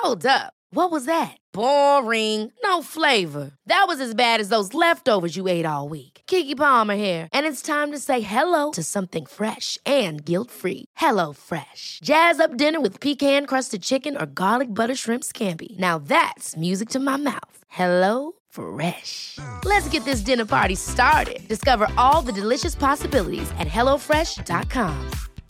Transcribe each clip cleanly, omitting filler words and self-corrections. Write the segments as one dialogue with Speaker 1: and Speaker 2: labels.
Speaker 1: Hold up. What was that? Boring. No flavor. That was as bad as those leftovers you ate all week. Keke Palmer here, and it's time to say hello to something fresh and guilt-free. Hello Fresh. Jazz up dinner with pecan-crusted chicken or garlic butter shrimp scampi. Now that's music to my mouth. Hello Fresh. Let's get this dinner party started. Discover all the delicious possibilities at hellofresh.com.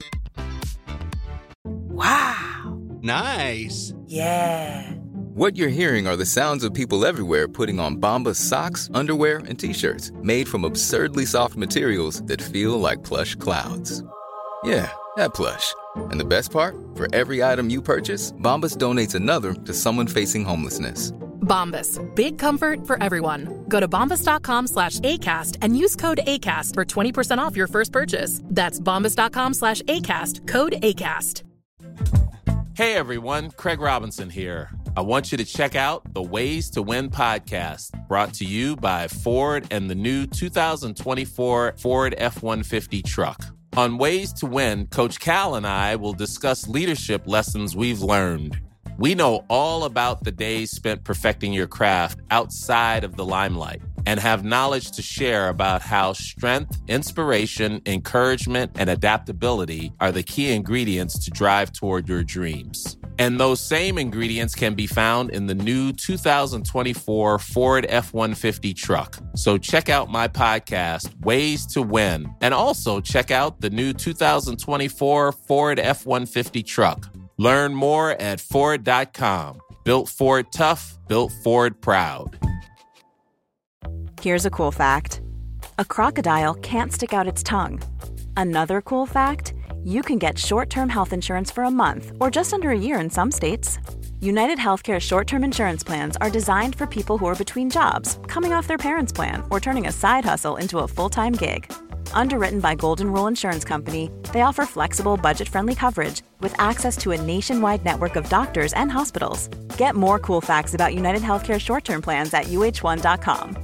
Speaker 1: Wow.
Speaker 2: Nice.
Speaker 1: Yeah.
Speaker 3: What you're hearing are the sounds of people everywhere putting on Bombas socks, underwear, and T-shirts made from absurdly soft materials that feel like plush clouds. Yeah, that plush. And the best part? For every item you purchase, Bombas donates another to someone facing homelessness.
Speaker 4: Bombas. Big comfort for everyone. Go to bombas.com/ACAST and use code ACAST for 20% off your first purchase. That's bombas.com/ACAST. Code ACAST.
Speaker 5: Hey everyone, Craig Robinson here. I want you to check out the Ways to Win podcast, brought to you by Ford and the new 2024 Ford F-150 truck. On Ways to Win, Coach Cal and I will discuss leadership lessons we've learned. We know all about the days spent perfecting your craft outside of the limelight and have knowledge to share about how strength, inspiration, encouragement, and adaptability are the key ingredients to drive toward your dreams. And those same ingredients can be found in the new 2024 Ford F-150 truck. So check out my podcast, Ways to Win, and also check out the new 2024 Ford F-150 truck. Learn more at Ford.com. Built Ford tough, built Ford proud.
Speaker 6: Here's a cool fact. A crocodile can't stick out its tongue. Another cool fact, you can get short-term health insurance for a month or just under a year in some states. United Healthcare short-term insurance plans are designed for people who are between jobs, coming off their parents' plan, or turning a side hustle into a full-time gig. Underwritten by Golden Rule Insurance Company, they offer flexible, budget-friendly coverage with access to a nationwide network of doctors and hospitals. Get more cool facts about United Healthcare short-term plans at uh1.com.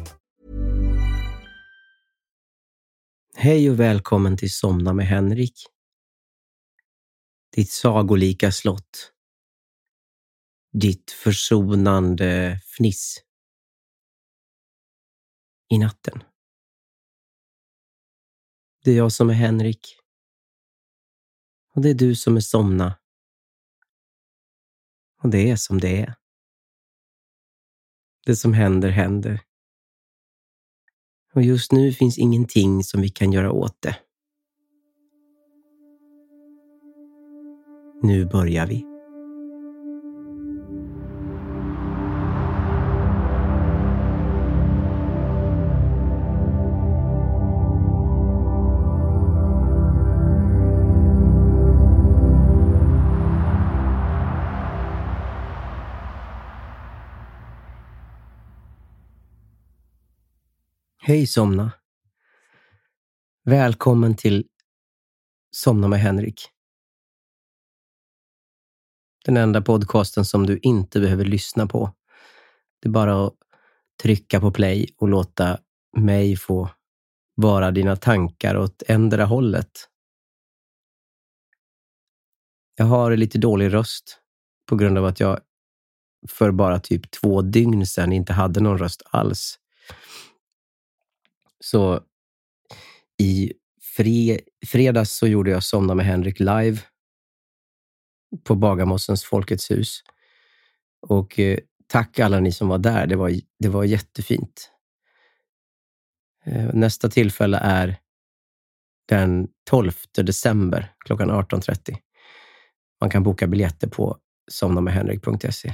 Speaker 7: Hej och välkommen till Somna med Henrik. Ditt sagolika slott. Ditt försonande fniss. I natten. Det är jag som är Henrik. Och det är du som är Somna. Och det är som det är. Det som händer, händer. Och just nu finns ingenting som vi kan göra åt det. Nu börjar vi. Hej Somna. Välkommen till Somna med Henrik. Den enda podcasten som du inte behöver lyssna på. Det är bara att trycka på play och låta mig få vara dina tankar åt ändra hållet. Jag har lite dålig röst på grund av att jag för bara typ 2 dygn sedan inte hade någon röst alls. Så i fredags så gjorde jag Somna med Henrik live på Bagarmossens Folkets hus. Och tack alla ni som var där, det var jättefint. Nästa tillfälle är den 12 december klockan 18:30. Man kan boka biljetter på somnamedhenrik.se.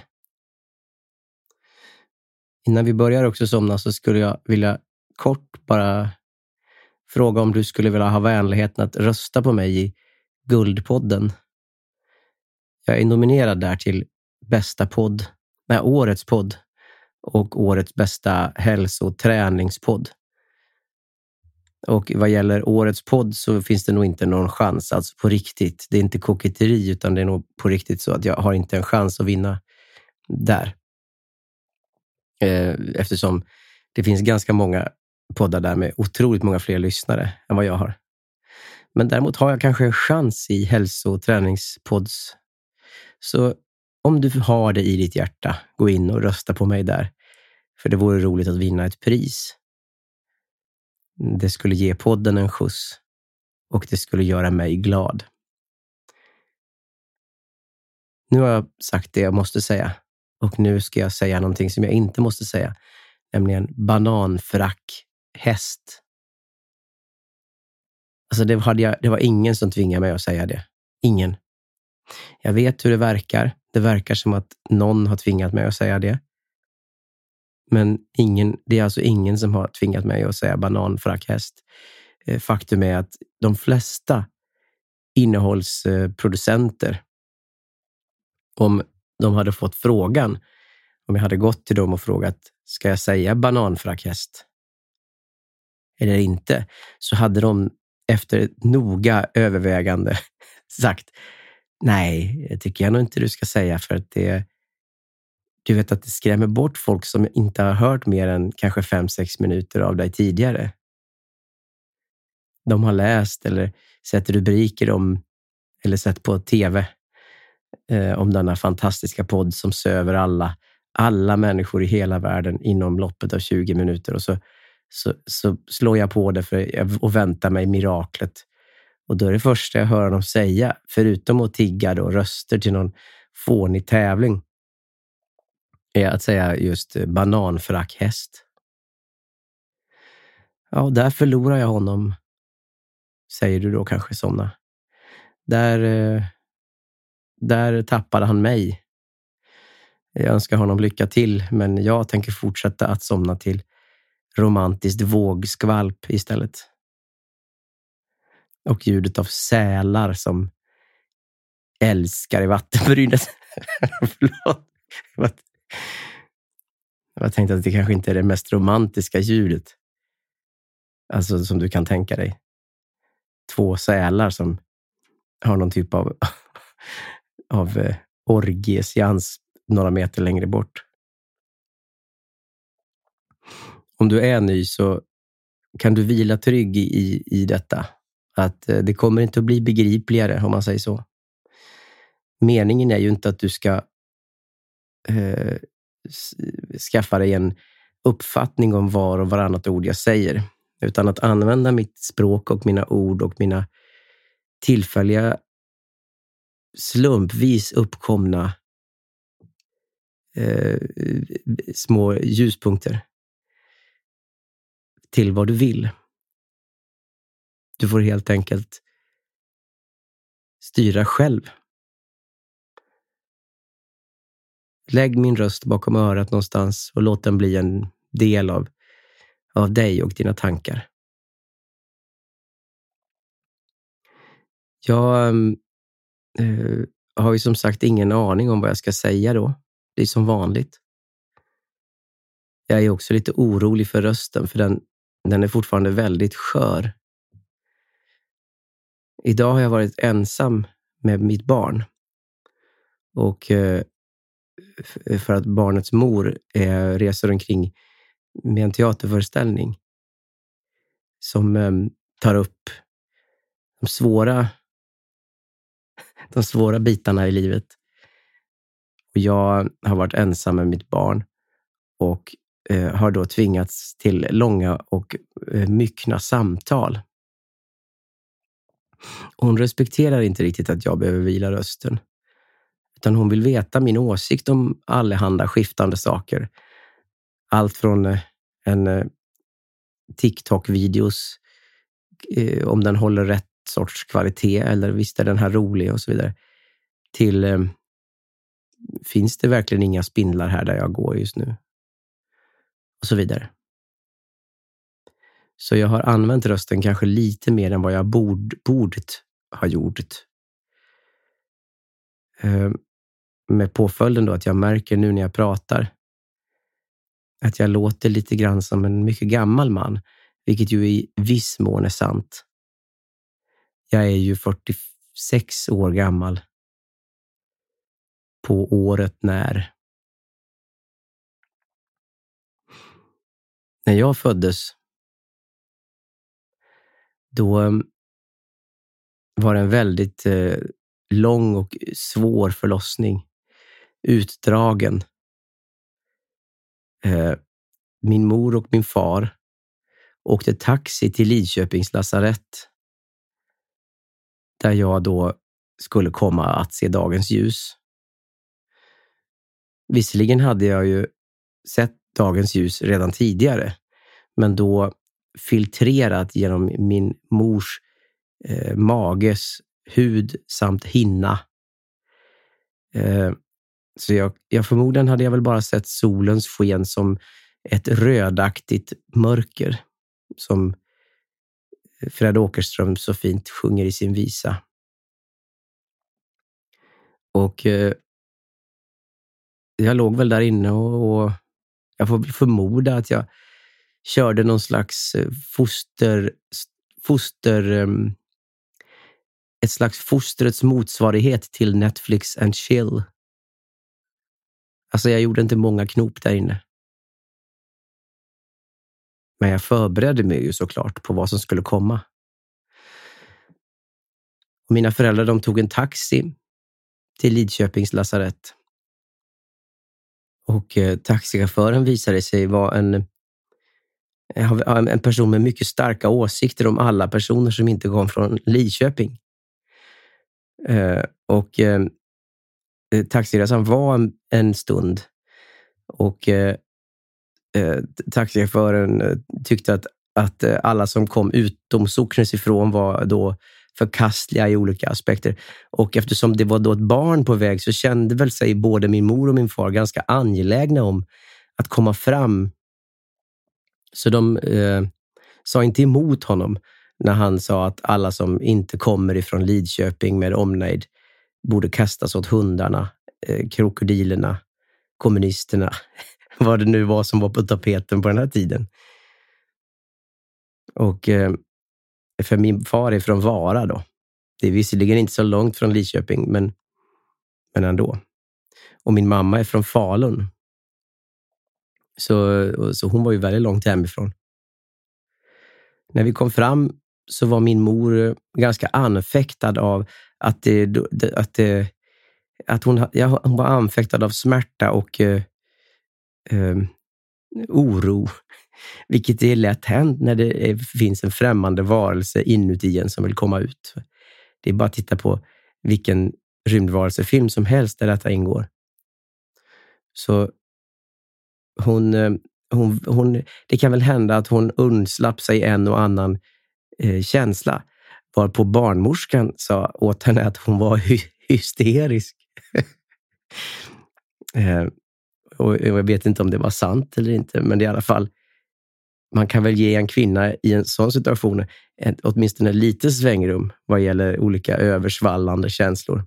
Speaker 7: Innan vi börjar också somna så skulle jag vilja kort bara fråga om du skulle vilja ha vänligheten att rösta på mig i Guldpodden. Jag är nominerad där till bästa podd, årets podd och årets bästa hälso- och träningspodd. Och vad gäller årets podd så finns det nog inte någon chans, alltså på riktigt. Det är inte koketteri utan det är nog på riktigt så att jag har inte en chans att vinna där. Eftersom det finns ganska många poddar där med otroligt många fler lyssnare än vad jag har. Men däremot har jag kanske en chans i hälso- och träningspodds. Så om du har det i ditt hjärta, gå in och rösta på mig där. För det vore roligt att vinna ett pris. Det skulle ge podden en skjuts. Och det skulle göra mig glad. Nu har jag sagt det jag måste säga. Och nu ska jag säga någonting som jag inte måste säga. Nämligen bananfrack häst. Alltså det var ingen som tvingade mig att säga det. Ingen. Jag vet hur det verkar. Det verkar som att någon har tvingat mig att säga det. Men det är alltså ingen som har tvingat mig att säga bananfrack häst. Faktum är att de flesta innehållsproducenter, om de hade fått frågan, om jag hade gått till dem och frågat, ska jag säga bananfrack häst eller inte, så hade de efter noga övervägande sagt, nej, det tycker jag nog inte du ska säga, för att du vet att det skrämmer bort folk som inte har hört mer än kanske 5-6 minuter av dig tidigare. De har läst eller sett rubriker om, eller sett på tv om denna fantastiska podd som söver alla människor i hela världen inom loppet av 20 minuter. Och så slår jag på det och väntar mig miraklet. Och då är det första jag hör dem säga, förutom att tigga då röster till någon fånig tävling, är att säga just bananfrack häst. Ja, där förlorar jag honom, säger du då kanske, Somna. Där tappade han mig. Jag önskar honom lycka till, men jag tänker fortsätta att somna till romantiskt vågskvalp istället. Och ljudet av sälar som älskar i vattenbrynet. Förlåt. Jag tänkte att det kanske inte är det mest romantiska ljudet. Alltså som du kan tänka dig. 2 sälar som har någon typ av orgieseans några meter längre bort. Om du är ny så kan du vila trygg i detta. Att det kommer inte att bli begripligare, om man säger så. Meningen är ju inte att du ska skaffa dig en uppfattning om var och varannat ord jag säger. Utan att använda mitt språk och mina ord och mina tillfälliga slumpvis uppkomna små ljuspunkter till vad du vill. Du får helt enkelt styra själv. Lägg min röst bakom örat någonstans och låt den bli en del av dig och dina tankar. Jag har ju som sagt ingen aning om vad jag ska säga då. Det är som vanligt. Jag är också lite orolig för rösten, för den är fortfarande väldigt skör. Idag har jag varit ensam med mitt barn. Och för att barnets mor reser omkring med en teaterföreställning som tar upp de svåra bitarna i livet. Och jag har varit ensam med mitt barn och har då tvingats till långa och myckna samtal. Hon respekterar inte riktigt att jag behöver vila rösten. Utan hon vill veta min åsikt om allehanda skiftande saker. Allt från en TikTok-videos, om den håller rätt sorts kvalitet eller visst är den här rolig och så vidare, till finns det verkligen inga spindlar här där jag går just nu? Och så vidare. Så jag har använt rösten kanske lite mer än vad jag bordet har gjort. Med påföljden då att jag märker nu när jag pratar att jag låter lite grann som en mycket gammal man, vilket ju i viss mån är sant. Jag är ju 46 år gammal på året när jag föddes, då var det en väldigt lång och svår förlossning. utdragen. Min mor och min far åkte taxi till Lidköpings lasarett, där jag då skulle komma att se dagens ljus. Visserligen hade jag ju sett dagens ljus redan tidigare, men då filtrerat genom min mors mages hud samt hinna. Så jag förmodligen hade jag väl bara sett solens sken som ett rödaktigt mörker, som Fred Åkerström så fint sjunger i sin visa. Och jag låg väl där inne och jag får förmoda att jag körde någon slags ett slags fostrets motsvarighet till Netflix and chill. Alltså jag gjorde inte många knop där inne. Men jag förberedde mig ju såklart på vad som skulle komma. Och mina föräldrar, de tog en taxi till Lidköpings lasarett. Och taxichauffören visade sig vara en person med mycket starka åsikter om alla personer som inte kom från Lidköping. Taxiresan var en stund. Och taxichauffören tyckte att alla som kom utom socknes ifrån var då förkastliga i olika aspekter. Och eftersom det var då ett barn på väg så kände väl sig både min mor och min far ganska angelägna om att komma fram. Så de sa inte emot honom när han sa att alla som inte kommer ifrån Lidköping med omnejd borde kastas åt hundarna, krokodilerna, kommunisterna, vad det nu var som var på tapeten på den här tiden. Och för min far är från Vara då. Det är visserligen inte så långt från Lidköping, men ändå. Och min mamma är från Falun. Så hon var ju väldigt långt hemifrån. När vi kom fram så var min mor ganska anfäktad av att hon var anfäktad av smärta och oro. Vilket är lätt hänt när det finns en främmande varelse inuti en som vill komma ut. Det är bara att titta på vilken rymdvarelsefilm som helst där detta ingår. Så det kan väl hända att hon undslapp sig en och annan känsla. Varpå barnmorskan sa åt henne att hon var hysterisk. Och jag vet inte om det var sant eller inte, men det är i alla fall, man kan väl ge en kvinna i en sån situation åtminstone lite svängrum vad gäller olika översvallande känslor.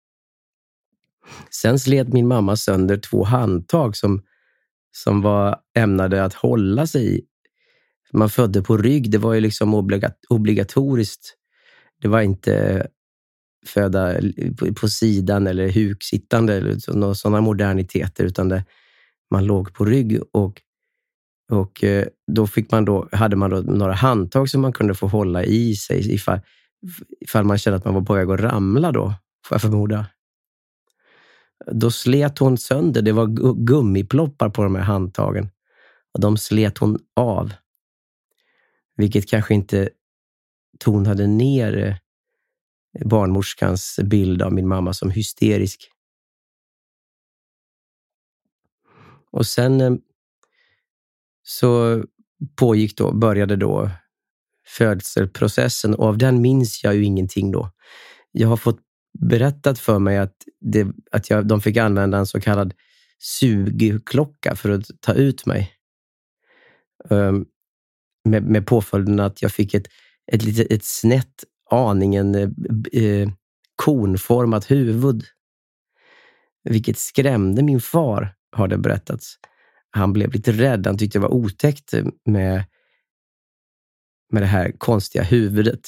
Speaker 7: Sen slet min mamma sönder 2 handtag som var ämnade att hålla sig i. Man födde på rygg, det var ju liksom obligatoriskt. Det var inte föda på sidan eller huksittande eller sådana moderniteter, utan man låg på rygg och då hade man då några handtag som man kunde få hålla i sig ifall man kände att man var på väg att ramla då, får jag förmoda. Då slet hon sönder, det var gummiploppar på de här handtagen och de slet hon av. Vilket kanske inte tonade ner barnmorskans bild av min mamma som hysterisk. Och sen så började då födselprocessen, och av den minns jag ju ingenting då. Jag har fått berättat för mig att de fick använda en så kallad sugklocka för att ta ut mig. Med påföljden att jag fick ett snett, aningen konformat huvud. Vilket skrämde min far, har det berättats. Han blev lite rädd, han tyckte det var otäckt med det här konstiga huvudet.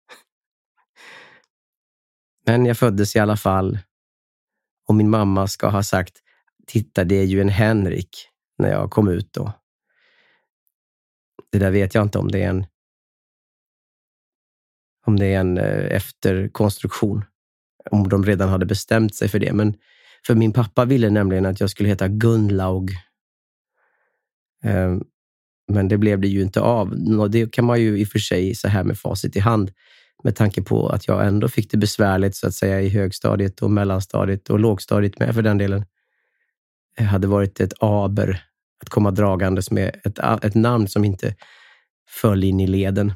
Speaker 7: Men jag föddes i alla fall, och min mamma ska ha sagt, titta, det är ju en Henrik, när jag kom ut då. Det där vet jag inte om det är en efterkonstruktion. Om de redan hade bestämt sig för det. Men För min pappa ville nämligen att jag skulle heta Gunnlaug. Men det blev det ju inte av. Och det kan man ju i och för sig så här med facit i hand, med tanke på att jag ändå fick det besvärligt så att säga i högstadiet och mellanstadiet och lågstadiet med för den delen. Det hade varit ett aber att komma dragandes med ett namn som inte föll in i leden.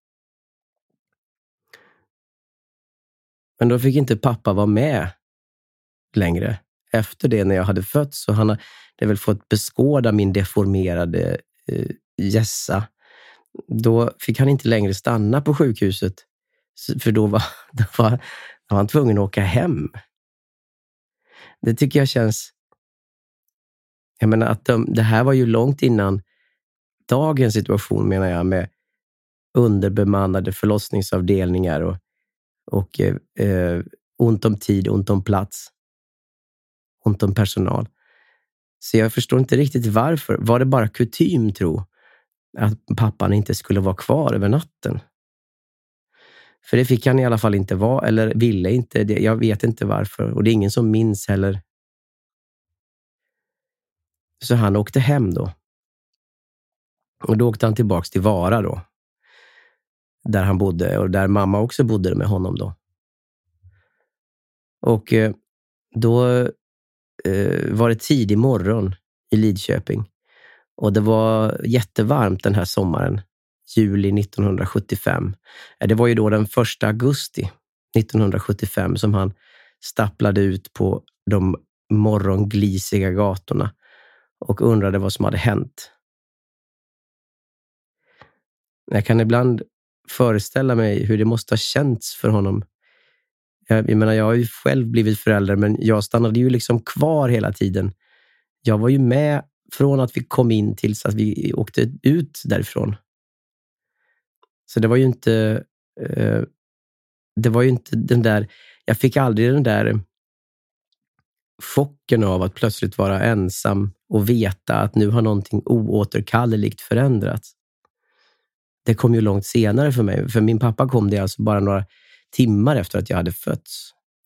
Speaker 7: Men då fick inte pappa vara med längre. Efter det, när jag hade fötts, så han hade väl fått beskåda min deformerade gässa. Då fick han inte längre stanna på sjukhuset. För då var han tvungen att åka hem. Det tycker jag känns... Jag menar att det här var ju långt innan dagens situation, menar jag, med underbemannade förlossningsavdelningar och ont om tid, ont om plats, ont om personal. Så jag förstår inte riktigt varför. Var det bara kutym, tro, att pappan inte skulle vara kvar över natten? För det fick han i alla fall inte vara, eller ville inte det. Jag vet inte varför. Och det är ingen som minns heller. Så han åkte hem då. Och då åkte han tillbaks till Vara då. Där han bodde och där mamma också bodde med honom då. Och då var det tidig morgon i Lidköping. Och det var jättevarmt den här sommaren. Juli 1975. Det var ju då den 1 augusti 1975 som han stapplade ut på de morgonglisiga gatorna och undrade vad som hade hänt. Jag kan ibland föreställa mig hur det måste ha känts för honom. Jag menar, jag har ju själv blivit förälder, men jag stannade ju liksom kvar hela tiden. Jag var ju med från att vi kom in tills att vi åkte ut därifrån. Så det var ju inte den där, jag fick aldrig den där chocken av att plötsligt vara ensam och veta att nu har någonting oåterkalleligt förändrats. Det kom ju långt senare för mig. För min pappa kom det alltså bara några timmar efter att jag hade fötts.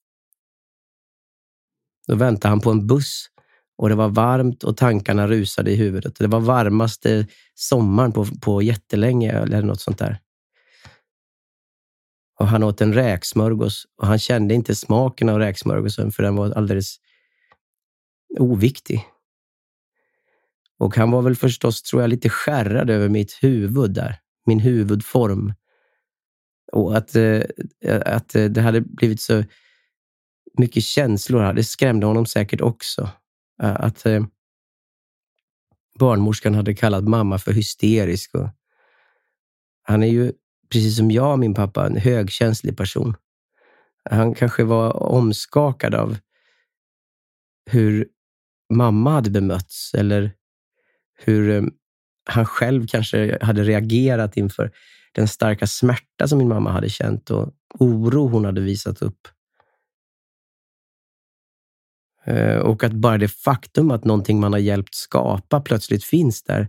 Speaker 7: Då väntade han på en buss och det var varmt och tankarna rusade i huvudet. Det var varmaste sommaren på jättelänge eller något sånt där. Och han åt en räksmörgås och han kände inte smaken av räksmörgåsen för den var alldeles oviktig. Och han var väl förstås, tror jag, lite skärrad över mitt huvud där. Min huvudform. Och att det hade blivit så mycket känslor. Det skrämde honom säkert också. Att barnmorskan hade kallat mamma för hysterisk. Och han är ju, precis som jag, min pappa, en högkänslig person. Han kanske var omskakad av hur mamma hade bemötts. Eller hur han själv kanske hade reagerat inför den starka smärta som min mamma hade känt och oro hon hade visat upp. Och att bara det faktum att någonting man har hjälpt skapa plötsligt finns där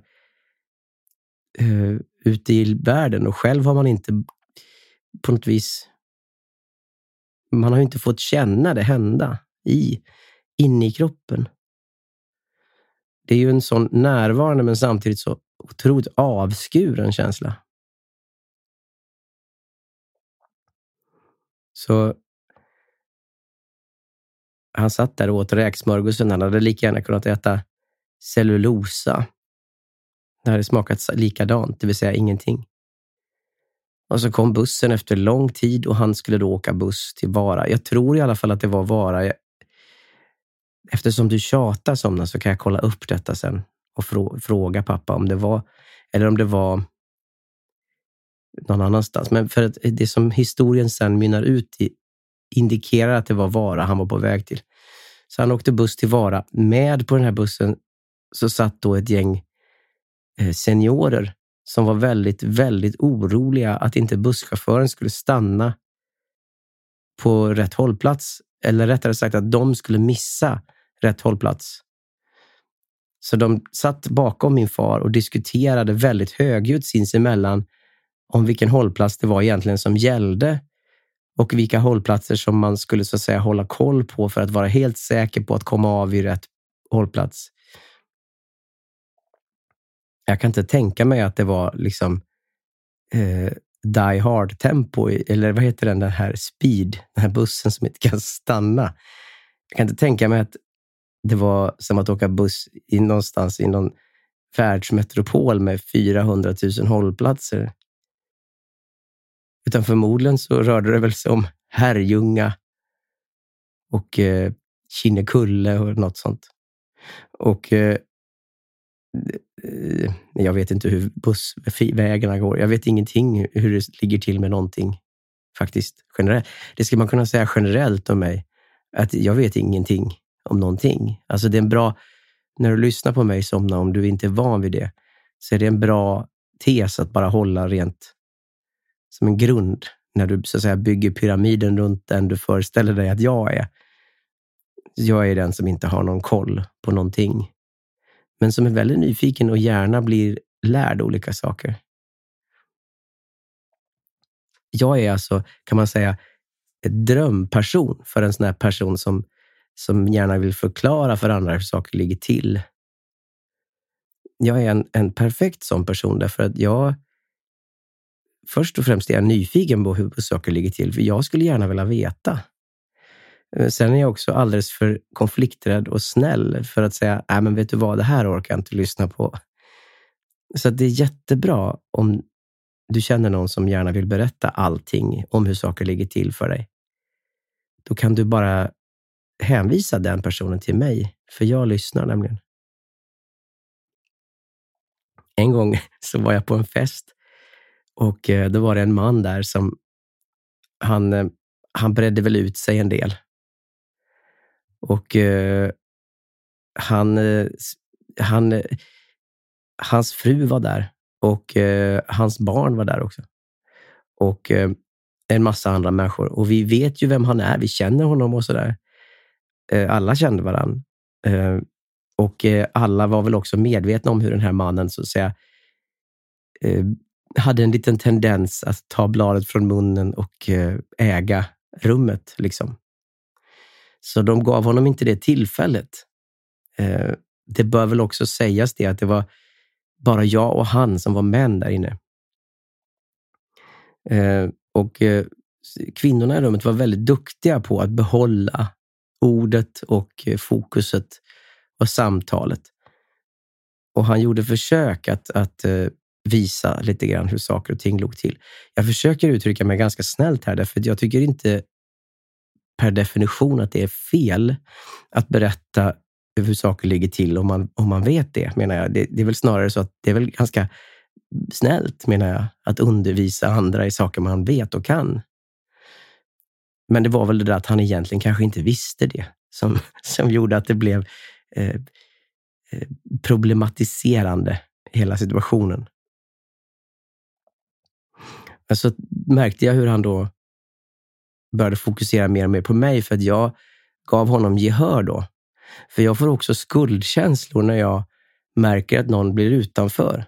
Speaker 7: ute i världen, och själv har man inte på något vis, man har inte fått känna det hända inne i kroppen. Det är ju en sån närvarande men samtidigt så otroligt avskuren känsla. Så han satt där och åt räksmörgåsen. Han hade lika gärna kunnat äta cellulosa. Det hade smakat likadant, det vill säga ingenting. Och så kom bussen efter lång tid och han skulle då åka buss till Vara. Jag tror i alla fall att det var Vara. Eftersom du tjatar somna så kan jag kolla upp detta sen och fråga pappa om det var, eller om det var någon annanstans. Men för att det som historien sen mynnar ut i indikerar att det var Vara han var på väg till. Så han åkte buss till Vara. Med på den här bussen så satt då ett gäng seniorer som var väldigt, väldigt oroliga att inte busschauffören skulle stanna på rätt hållplats. Eller rättare sagt att de skulle missa rätt hållplats. Så de satt bakom min far och diskuterade väldigt högljutt sinsemellan om vilken hållplats det var egentligen som gällde. Och vilka hållplatser som man skulle så att säga hålla koll på för att vara helt säker på att komma av i rätt hållplats. Jag kan inte tänka mig att det var liksom Die Hard-tempo, eller vad heter den här Speed, den här bussen som inte kan stanna. Jag kan inte tänka mig att det var som att åka buss någonstans i någon världsmetropol med 400 000 hållplatser. Utan förmodligen så rörde det väl sig om Herrljunga och Kinnekulle och något sånt. Och jag vet inte hur bussvägarna går. Jag vet ingenting hur det ligger till med någonting faktiskt generellt. Det ska man kunna säga generellt om mig, att jag vet ingenting om någonting. Alltså det är en bra, när du lyssnar på mig somna, om du inte är van vid det, så är det en bra tes att bara hålla rent som en grund när du så att säga bygger pyramiden runt den du föreställer dig att jag är. Jag är den som inte har någon koll på någonting, men som är väldigt nyfiken och gärna blir lärd olika saker. Jag är alltså, kan man säga, en drömperson för en sån här person som gärna vill förklara för andra hur saker ligger till. Jag är en perfekt sån person därför att jag först och främst är jag nyfiken på hur saker ligger till, för jag skulle gärna vilja veta. Sen är jag också alldeles för konflikträdd och snäll för att säga, men vet du vad, det här orkar jag inte lyssna på. Så det är jättebra om du känner någon som gärna vill berätta allting om hur saker ligger till för dig. Då kan du bara hänvisa den personen till mig, för jag lyssnar nämligen. En gång så var jag på en fest och då var det en man där som han bredde väl ut sig en del. Och hans fru var där och hans barn var där också. Och en massa andra människor. Och vi vet ju vem han är, vi känner honom och sådär. Alla kände varann. Och alla var väl också medvetna om hur den här mannen så att säga hade en liten tendens att ta bladet från munnen och äga rummet liksom. Så de gav honom inte det tillfället. Det bör väl också sägas det att det var bara jag och han som var män där inne. Och kvinnorna i rummet var väldigt duktiga på att behålla ordet och fokuset och samtalet. Och han gjorde försök att visa lite grann hur saker och ting låg till. Jag försöker uttrycka mig ganska snällt här, därför att jag tycker inte per definition att det är fel att berätta hur saker ligger till om man vet det, menar jag. Det är väl snarare så att det är väl ganska snällt, menar jag, att undervisa andra i saker man vet och kan. Men det var väl det där att han egentligen kanske inte visste det som gjorde att det blev problematiserande, hela situationen. Men så märkte jag hur han då började fokusera mer och mer på mig, för att jag gav honom gehör då. För jag får också skuldkänslor när jag märker att någon blir utanför.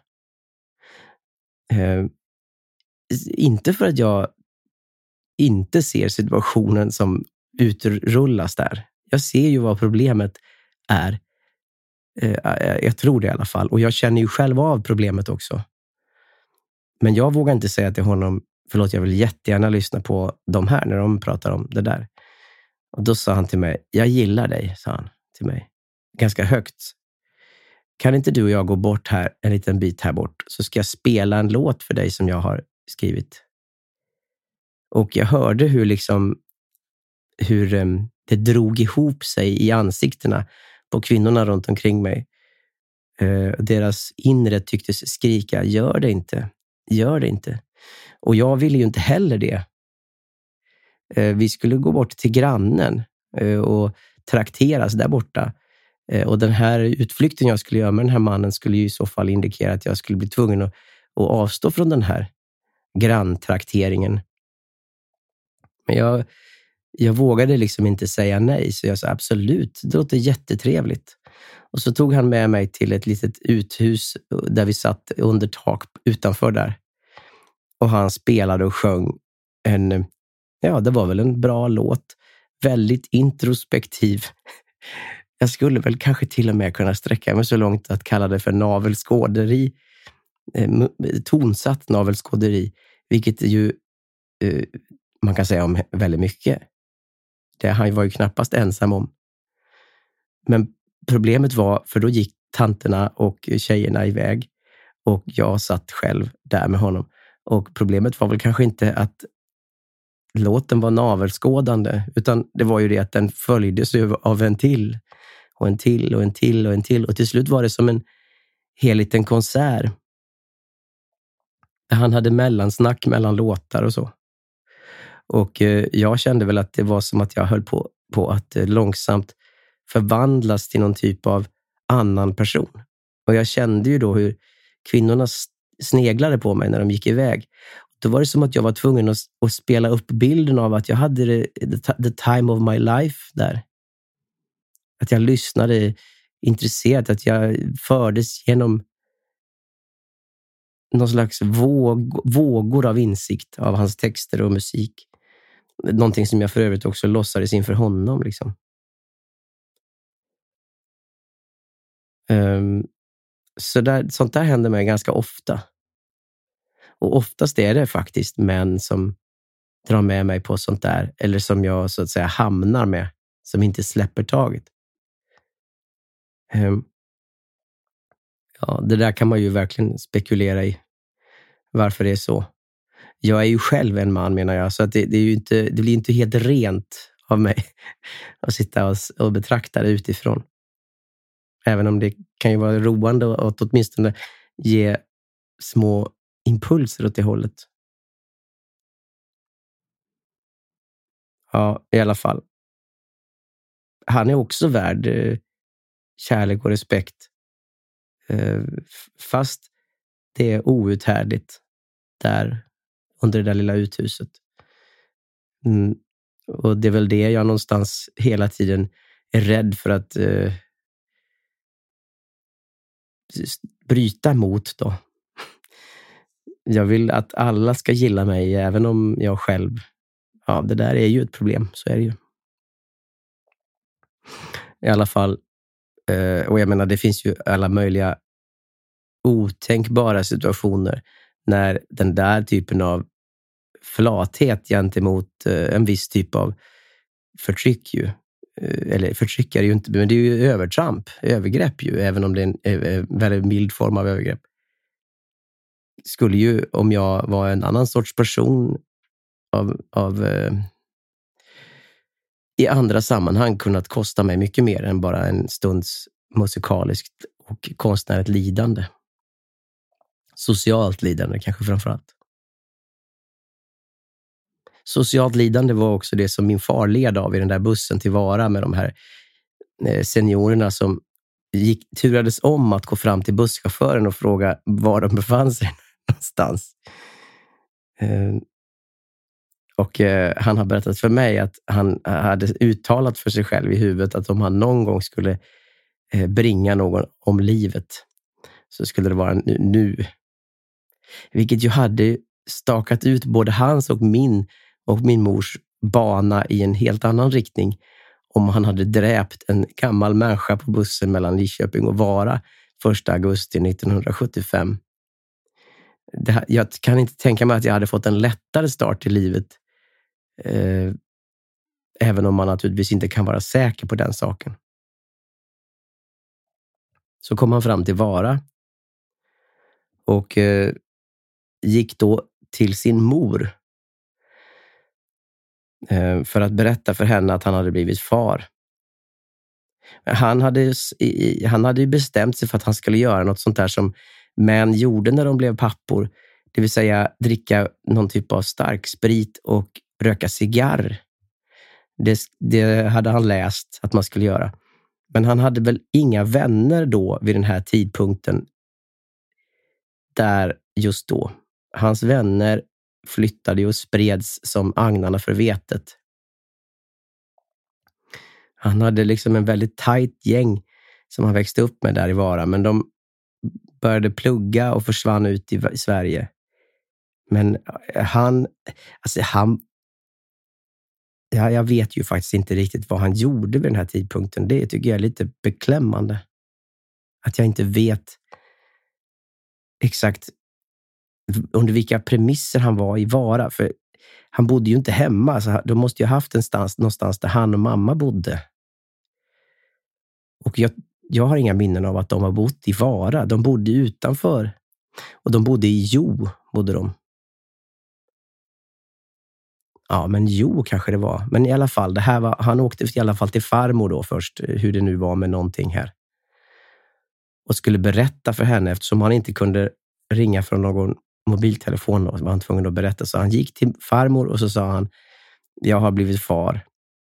Speaker 7: Inte för att jag inte ser situationen som utrullas där. Jag ser ju vad problemet är. Jag tror det i alla fall. Och jag känner ju själv av problemet också. Men jag vågar inte säga till honom, förlåt, jag vill jättegärna lyssna på de här när de pratar om det där. Och då sa han till mig, jag gillar dig, sa han till mig. Ganska högt. Kan inte du och jag gå bort här, en liten bit här bort, så ska jag spela en låt för dig som jag har skrivit. Och jag hörde hur det drog ihop sig i ansiktena på kvinnorna runt omkring mig. Deras inre tycktes skrika, gör det inte, gör det inte. Och jag ville ju inte heller det. Vi skulle gå bort till grannen och trakteras där borta. Och den här utflykten jag skulle göra med den här mannen skulle ju i så fall indikera att jag skulle bli tvungen att avstå från den här granntrakteringen. Men jag vågade liksom inte säga nej, så jag sa absolut, det låter jättetrevligt. Och så tog han med mig till ett litet uthus där vi satt under tak utanför där. Och han spelade och sjöng en Ja, det var väl en bra låt. Väldigt introspektiv. Jag skulle väl kanske till och med kunna sträcka mig så långt att kalla det för navelskåderi. Tonsatt navelskåderi. Vilket ju man kan säga om väldigt mycket. Det han var ju knappast ensam om. Men problemet var, för då gick tanterna och tjejerna iväg och jag satt själv där med honom. Och problemet var väl kanske inte att låten var navelskådande, utan det var ju det att den följdes av en till och en till och en till och en till. Och till slut var det som en hel liten konsert. Där han hade mellansnack mellan låtar och så. Och jag kände väl att det var som att jag höll på att långsamt förvandlas till någon typ av annan person. Och jag kände ju då hur kvinnorna sneglade på mig när de gick iväg. Då var det som att jag var tvungen att spela upp bilden av att jag hade the time of my life där. Att jag lyssnade intresserat, att jag fördes genom någon slags vågor av insikt av hans texter och musik. Någonting som jag för övrigt också låtsades inför honom. Liksom. Sånt där händer mig ganska ofta. Och oftast är det faktiskt män som drar med mig på sånt där. Eller som jag så att säga hamnar med. Som inte släpper taget. Ja, det där kan man ju verkligen spekulera i. Varför det är så. Jag är ju själv en man, menar jag. Så att det blir inte helt rent av mig att sitta och betrakta det utifrån. Även om det kan ju vara roande att åtminstone ge små impulser åt det hållet. Ja, i alla fall. Han är också värd kärlek och respekt. Fast det är outhärdligt där under det där lilla uthuset. Och det är väl det jag någonstans hela tiden är rädd för att bryta mot då. Jag vill att alla ska gilla mig, även om jag själv... Ja, det där är ju ett problem, så är det ju. I alla fall, och jag menar, det finns ju alla möjliga otänkbara situationer när den där typen av flathet gentemot en viss typ av förtryck ju, eller förtryck är det ju inte, men det är ju övergrepp ju, även om det är en väldigt mild form av övergrepp. Skulle ju, om jag var en annan sorts person i andra sammanhang, kunnat kosta mig mycket mer än bara en stunds musikaliskt och konstnärligt lidande. Socialt lidande kanske framförallt. Socialt lidande var också det som min far led av i den där bussen till Vara med de här seniorerna som turades om att gå fram till busschauffören och fråga var de befann sig någonstans. Och han har berättat för mig att han hade uttalat för sig själv i huvudet att om han någon gång skulle bringa någon om livet så skulle det vara nu. Vilket ju hade stakat ut både hans och min mors bana i en helt annan riktning om han hade dräpt en gammal människa på bussen mellan Lidköping och Vara 1 augusti 1975. Jag kan inte tänka mig att jag hade fått en lättare start i livet. Även om man naturligtvis inte kan vara säker på den saken. Så kom han fram till Vara och gick då till sin mor för att berätta för henne att han hade blivit far. Han hade ju bestämt sig för att han skulle göra något sånt där som män gjorde när de blev pappor. Det vill säga dricka någon typ av stark sprit och röka cigarr. Det hade han läst att man skulle göra. Men han hade väl inga vänner då vid den här tidpunkten. Där just då. Hans vänner flyttade och spreds som agnarna för vetet. Han hade liksom en väldigt tajt gäng som han växte upp med där i Vara. Men de började plugga och försvann ut i Sverige. Men han jag vet ju faktiskt inte riktigt vad han gjorde vid den här tidpunkten. Det tycker jag är lite beklämmande. Att jag inte vet exakt under vilka premisser han var i Vara. För han bodde ju inte hemma, så de måste ju ha haft någonstans där han och mamma bodde. Och jag har inga minnen av att de har bott i Vara. De bodde utanför. Och de bodde i Jo, bodde de. Ja, men Jo kanske det var. Men i alla fall, han åkte i alla fall till farmor då först, hur det nu var med någonting här. Och skulle berätta för henne, eftersom han inte kunde ringa från någon mobiltelefon då, så var han tvungen att berätta. Så han gick till farmor och så sa han, jag har blivit far.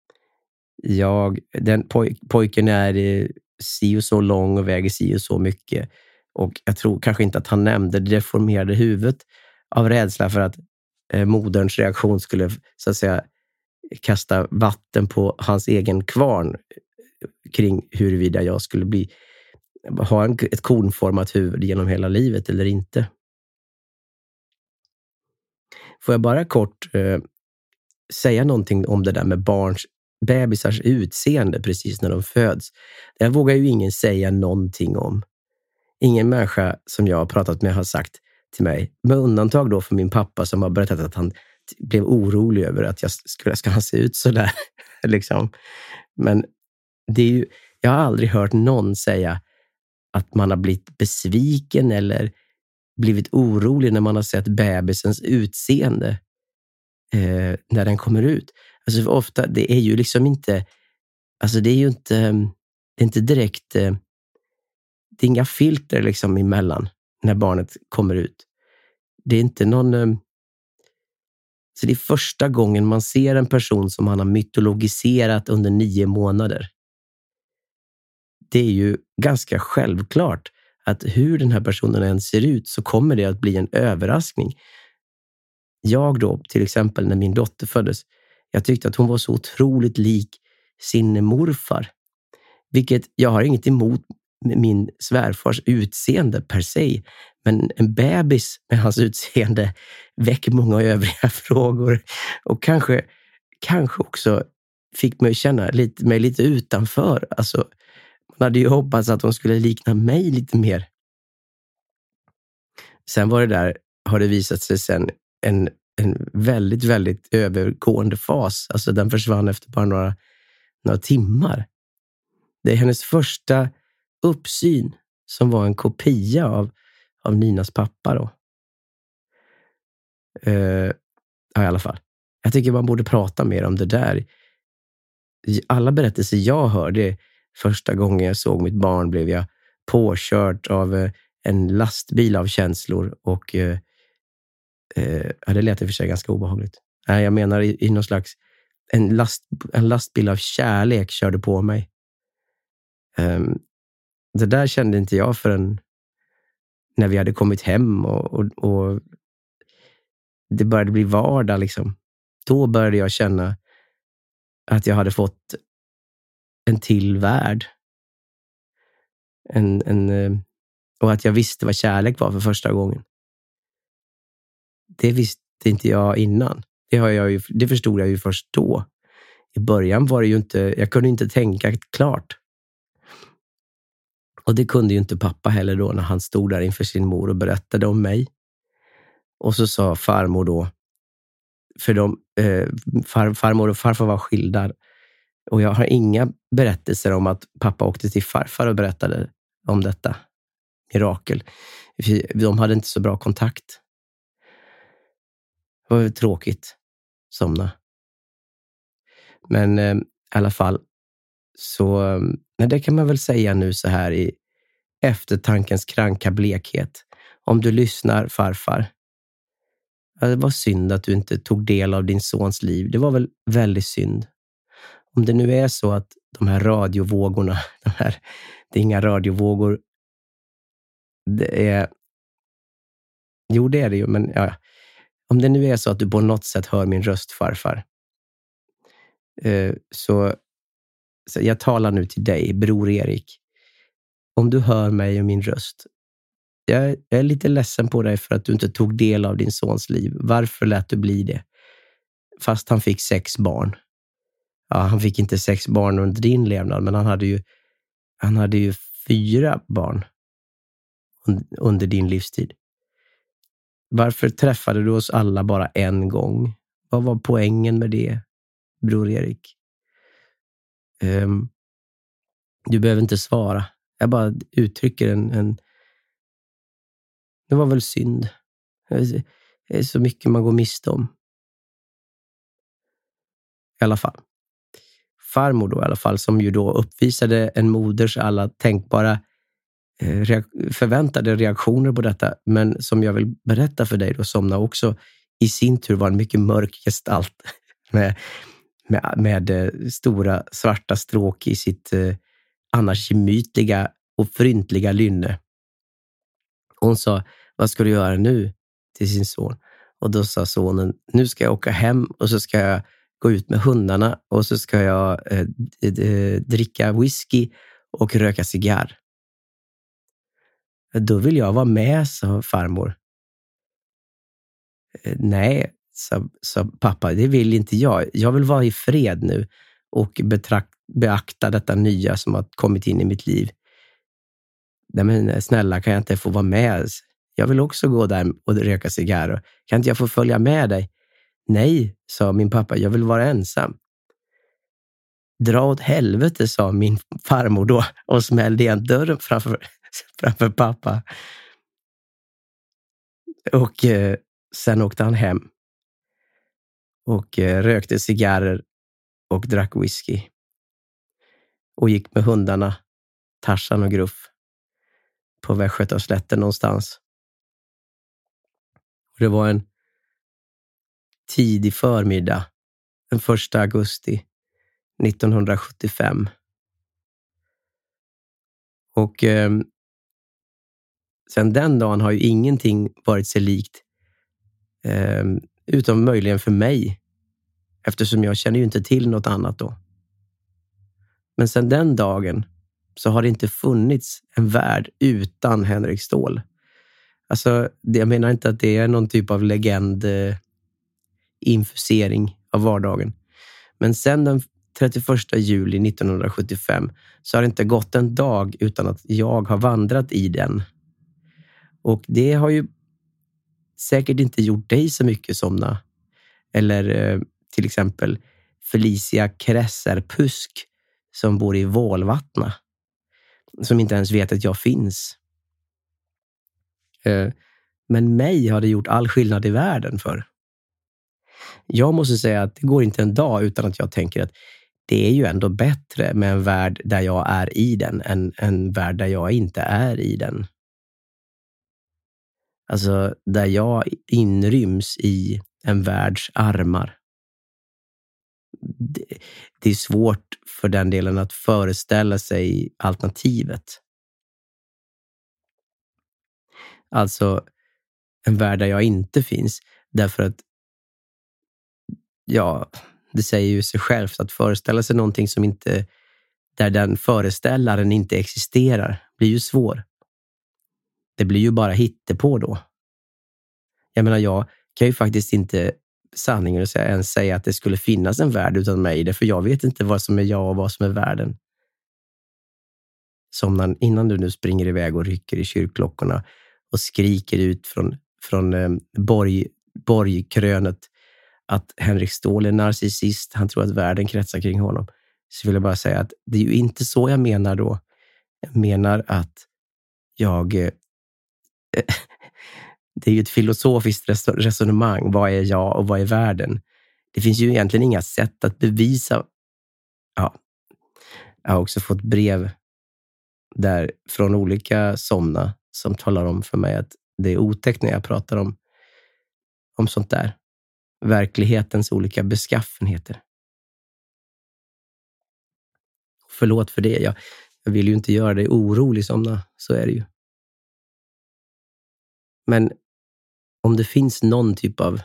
Speaker 7: Den pojken är si och så lång och väger si och så mycket. Och jag tror kanske inte att han nämnde det deformerade huvudet av rädsla för att moderns reaktion skulle, så att säga, kasta vatten på hans egen kvarn kring huruvida jag skulle ha ett konformat huvud genom hela livet eller inte. Får jag bara kort säga någonting om det där med bebisars utseende precis när de föds. Det vågar ju ingen säga någonting om. Ingen människa som jag har pratat med har sagt till mig, med undantag då för min pappa som har berättat att han blev orolig över att ska han se ut så där liksom. Men det är ju, jag har aldrig hört någon säga att man har blivit besviken eller blivit orolig när man har sett bebisens utseende när den kommer ut. Alltså för ofta, det är ju liksom inte, alltså det är inte direkt, det är inga filter liksom emellan när barnet kommer ut. Det är inte någon, så det är första gången man ser en person som han har mytologiserat under 9 månader. Det är ju ganska självklart att hur den här personen än ser ut så kommer det att bli en överraskning. Jag då, till exempel när min dotter föddes, jag tyckte att hon var så otroligt lik sin morfar. Vilket jag har inget emot min svärfars utseende per se. Men en bebis med hans utseende väcker många övriga frågor. Och kanske också fick mig att känna mig lite utanför. Alltså, man hade ju hoppats att de skulle likna mig lite mer. Sen har det visat sig sen en väldigt, väldigt övergående fas. Alltså den försvann efter bara några timmar. Det är hennes första uppsyn som var en kopia av Ninas pappa då. Ja, i alla fall. Jag tycker man borde prata mer om det där. Alla berättelser jag hörde, första gången jag såg mitt barn blev jag påkört av en lastbil av känslor och ja, det lät i och för sig ganska obehagligt. Nej, jag menar i någon slags en lastbil av kärlek körde på mig. Det där kände inte jag förrän när vi hade kommit hem och det började bli vardag liksom. Då började jag känna att jag hade fått en till värld. Och att jag visste vad kärlek var för första gången. Det visste inte jag innan. Det förstod jag ju först då. I början var det ju inte, jag kunde inte tänka klart. Och det kunde ju inte pappa heller då när han stod där inför sin mor och berättade om mig. Och så sa farmor då, för farmor och farfar var skilda. Och jag har inga berättelser om att pappa åkte till farfar och berättade om detta mirakel. De hade inte så bra kontakt. Det var tråkigt. Somna. Men i alla fall så, det kan man väl säga nu så här i eftertankens kranka blekhet. Om du lyssnar, farfar. Det var synd att du inte tog del av din sons liv. Det var väl väldigt synd. Om det nu är så att de här radiovågorna, det är inga radiovågor. Det är det ju, men ja. Om det nu är så att du på något sätt hör min röst, farfar. Så jag talar nu till dig, bror Erik. Om du hör mig och min röst. Jag är lite ledsen på dig för att du inte tog del av din sons liv. Varför lät du bli det? Fast han fick 6 barn. han fick inte 6 barn under din levnad, men han hade ju 4 barn under din livstid. Varför träffade du oss alla bara en gång? Vad var poängen med det, bror Erik? Du behöver inte svara. Jag bara uttrycker en... Det var väl synd. Det är så mycket man går miste om. I alla fall. Farmor då i alla fall, som ju då uppvisade en moders alla tänkbara förväntade reaktioner på detta, men som jag vill berätta för dig då, Somna, också i sin tur var en mycket mörk gestalt med stora svarta stråk i sitt annars gemytliga och fryntliga lynne. Hon sa, vad ska du göra nu, till sin son? Och då sa sonen, nu ska jag åka hem och så ska jag gå ut med hundarna och så ska jag dricka whisky och röka cigarr. Då vill jag vara med, sa farmor. Nej, sa pappa, det vill inte jag. Jag vill vara i fred nu och beakta detta nya som har kommit in i mitt liv. Nej, men snälla, kan jag inte få vara med? Jag vill också gå där och röka cigarr. Kan inte jag få följa med dig? Nej, sa min pappa, jag vill vara ensam. Dra åt helvete, sa min farmor då och smällde igen dörren framför pappa. Och sen åkte han hem och rökte cigarrer och drack whisky. Och gick med hundarna, Tarzan och Gruff, på Västgötaslätten någonstans. Och det var en tidig förmiddag, den 1 augusti 1975. Och sen den dagen har ju ingenting varit sig likt, utom möjligen för mig, eftersom jag känner ju inte till något annat då. Men sen den dagen så har det inte funnits en värld utan Henrik Ståhl. Alltså, jag menar inte att det är någon typ av legend infusering av vardagen. Men sen den 31 juli 1975 så har det inte gått en dag utan att jag har vandrat i den. Och det har ju säkert inte gjort dig så mycket, Somna. Eller till exempel Felicia Kresserpusk som bor i Vålvattna, som inte ens vet att jag finns. Men mig har det gjort all skillnad i världen för. Jag måste säga att det går inte en dag utan att jag tänker att det är ju ändå bättre med en värld där jag är i den än en värld där jag inte är i den. Alltså där jag inryms i en världs armar. Det är svårt för den delen att föreställa sig alternativet. Alltså en värld där jag inte finns. Därför att, ja, det säger ju sig självt att föreställa sig någonting som inte, där den föreställaren inte existerar, blir ju svår. Det blir ju bara hittepå då. Jag menar, jag kan ju faktiskt inte sanningen ens säga att det skulle finnas en värld utan mig. För jag vet inte vad som är jag och vad som är världen. Som innan du nu springer iväg och rycker i kyrkklockorna och skriker ut från borgkrönet att Henrik Ståhl är narcissist. Han tror att världen kretsar kring honom. Så vill jag bara säga att det är ju inte så jag menar då. Jag menar att det är ju ett filosofiskt resonemang. Vad är jag och vad är världen? Det finns ju egentligen inga sätt att bevisa. Ja, jag har också fått brev där från olika Somna som talar om för mig att det är otäckt när jag pratar om sånt där. Verklighetens olika beskaffenheter. Förlåt för det. Jag vill ju inte göra dig orolig, Somna. Så är det ju. Men om det finns någon typ av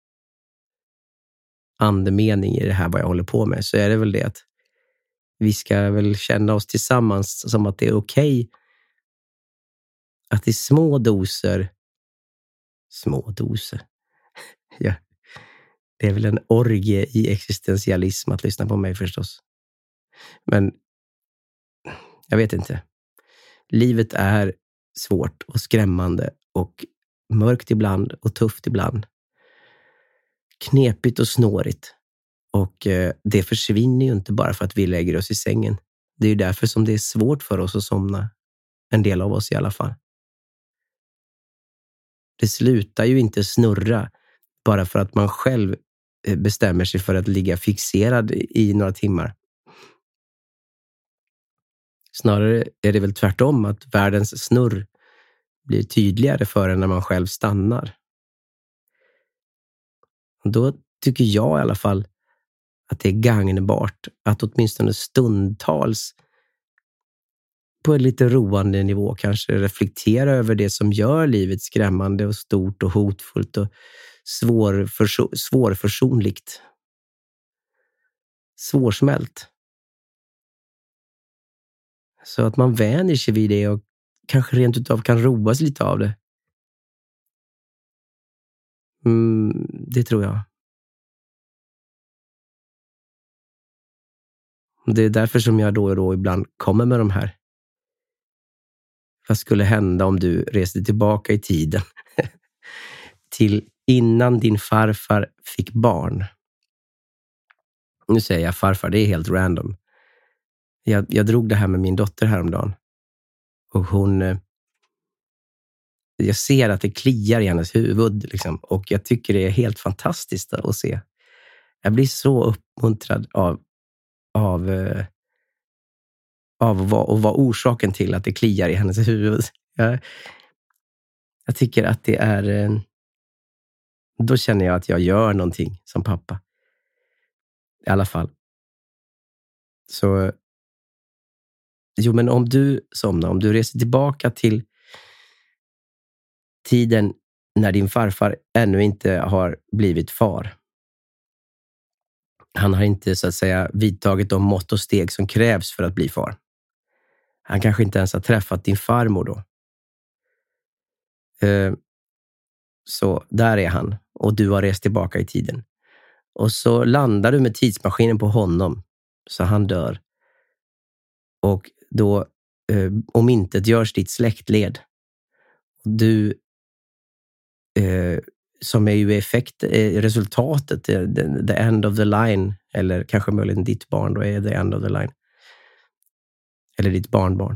Speaker 7: andemening i det här vad jag håller på med, så är det väl det att vi ska väl känna oss tillsammans som att det är okej att i små doser ja, Det är väl en orgie i existentialism att lyssna på mig förstås. Men jag vet inte. Livet är svårt och skrämmande och mörkt ibland och tufft ibland. Knepigt och snårigt. Och det försvinner ju inte bara för att vi lägger oss i sängen. Det är ju därför som det är svårt för oss att somna. En del av oss i alla fall. Det slutar ju inte snurra bara för att man själv bestämmer sig för att ligga fixerad i några timmar. Snarare är det väl tvärtom att världens snurr blir tydligare för en när man själv stannar. Och då tycker jag i alla fall att det är gagnbart att åtminstone stundtals på en lite roande nivå kanske reflektera över det som gör livet skrämmande och stort och hotfullt och svårförsonligt. Svårsmält. Så att man vänjer sig vid det och kanske rent utav kan roas lite av det. Det tror jag. Det är därför som jag då och då ibland kommer med de här. Vad skulle hända om du reste tillbaka i tiden till innan din farfar fick barn? Nu säger jag farfar, det är helt random. Jag drog det här med min dotter häromdagen. Och jag ser att det kliar i hennes huvud. Liksom, och jag tycker det är helt fantastiskt att se. Jag blir så uppmuntrad av vad orsaken till att det kliar i hennes huvud. Jag tycker att det är... Då känner jag att jag gör någonting som pappa. I alla fall. Så... Jo, men om du somnar, om du reser tillbaka till tiden när din farfar ännu inte har blivit far. Han har inte så att säga vidtagit de mått och steg som krävs för att bli far. Han kanske inte ens har träffat din farmor då. Så där är han. Och du har rest tillbaka i tiden. Och så landar du med tidsmaskinen på honom. Så han dör. Och då omintetgörs ditt släktled. Du, som är ju resultatet, the end of the line. Eller kanske möjligen ditt barn då är the end of the line. Eller ditt barnbarn.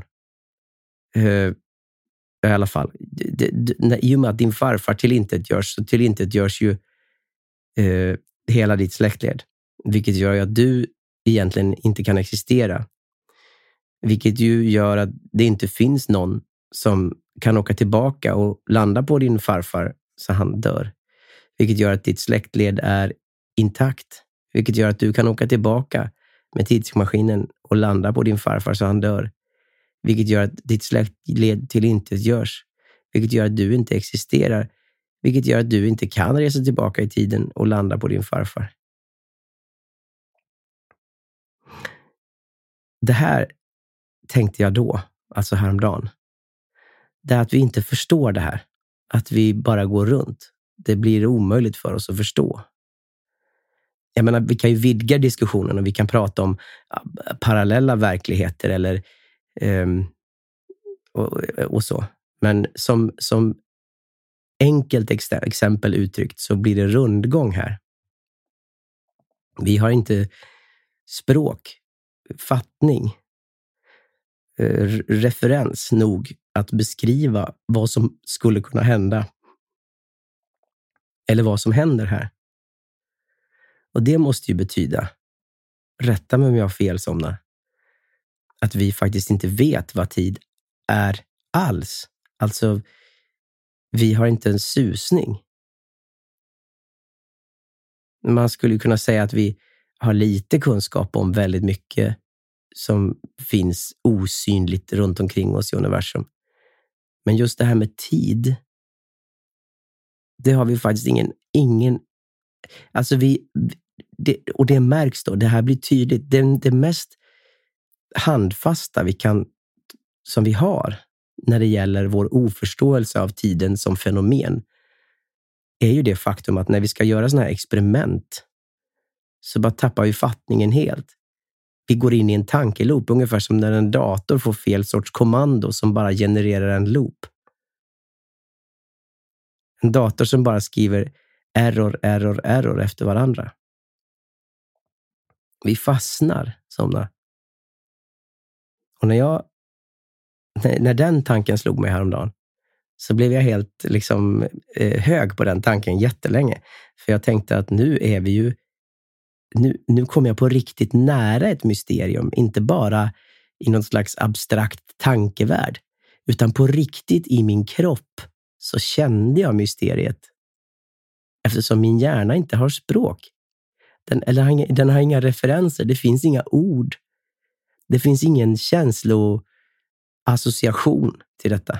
Speaker 7: I alla fall. I och med att din farfar tillintetgörs, så tillintetgörs ju hela ditt släktled. Vilket gör ju att du egentligen inte kan existera. Vilket ju gör att det inte finns någon som kan åka tillbaka och landa på din farfar så han dör. Vilket gör att ditt släktled är intakt. Vilket gör att du kan åka tillbaka med tidsmaskinen och landa på din farfar så han dör. Vilket gör att ditt släktled tillintetgörs. Vilket gör att du inte existerar. Vilket gör att du inte kan resa tillbaka i tiden och landa på din farfar. Det här tänkte jag då, alltså häromdagen. Det är att vi inte förstår det här. Att vi bara går runt. Det blir omöjligt för oss att förstå. Jag menar, vi kan ju vidga diskussionen och vi kan prata om parallella verkligheter eller och så. Men som enkelt exempel uttryckt så blir det rundgång här. Vi har inte språk, fattning, referens nog att beskriva vad som skulle kunna hända. Eller vad som händer här. Och det måste ju betyda, rätta mig om jag har fel somna, att vi faktiskt inte vet vad tid är alls. Alltså, vi har inte en susning. Man skulle kunna säga att vi har lite kunskap om väldigt mycket som finns osynligt runt omkring oss i universum. Men just det här med tid, det har vi faktiskt ingen alltså och det märks då, det här blir tydligt. Det mest handfasta som vi har när det gäller vår oförståelse av tiden som fenomen, är ju det faktum att när vi ska göra såna här experiment så bara tappar vi fattningen helt. Vi går in i en tankeloop, ungefär som när en dator får fel sorts kommando som bara genererar en loop. En dator som bara skriver error, error, error efter varandra. Vi fastnar sådana. Och när den tanken slog mig häromdagen så blev jag helt liksom hög på den tanken jättelänge. För jag tänkte att nu är vi ju nu kommer jag på riktigt nära ett mysterium. Inte bara i någon slags abstrakt tankevärld, utan på riktigt i min kropp så kände jag mysteriet. Eftersom min hjärna inte har språk. Den har inga referenser, det finns inga ord. Det finns ingen känsloassociation till detta.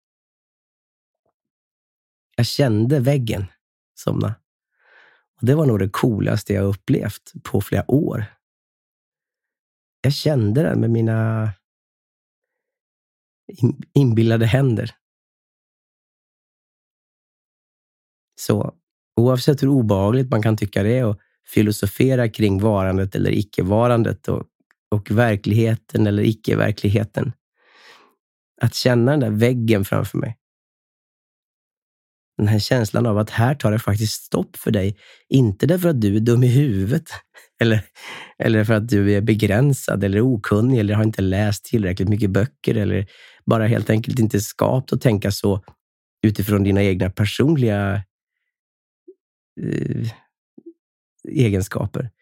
Speaker 7: Jag kände väggen somna. Och det var nog det coolaste jag upplevt på flera år. Jag kände den med mina inbillade händer. Så oavsett hur obehagligt man kan tycka det och filosofera kring varandet eller icke-varandet och verkligheten eller icke-verkligheten. Att känna den där väggen framför mig. Den här känslan av att här tar det faktiskt stopp för dig. Inte därför att du är dum i huvudet. Eller för att du är begränsad eller okunnig. Eller har inte läst tillräckligt mycket böcker. Eller bara helt enkelt inte skapat att tänka så utifrån dina egna personliga egenskaper.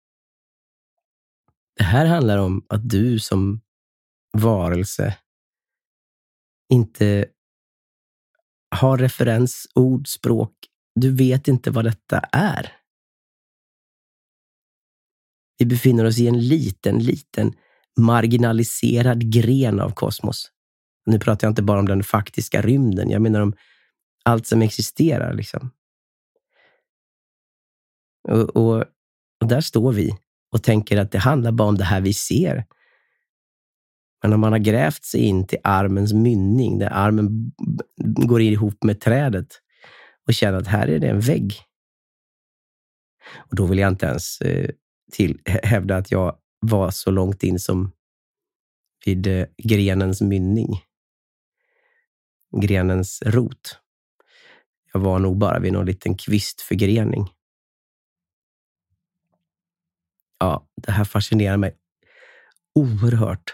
Speaker 7: Det här handlar om att du som varelse inte har referens, ord, språk. Du vet inte vad detta är. Vi befinner oss i en liten marginaliserad gren av kosmos. Nu pratar jag inte bara om den faktiska rymden. Jag menar om allt som existerar liksom. Och där står vi och tänker att det handlar bara om det här vi ser. Men om man har grävt sig in till armens mynning, där armen går ihop med trädet och känner att här är det en vägg. Och då vill jag inte ens hävda att jag var så långt in som vid grenens mynning. Grenens rot. Jag var nog bara vid någon liten kvistförgrening. Ja, det här fascinerar mig oerhört.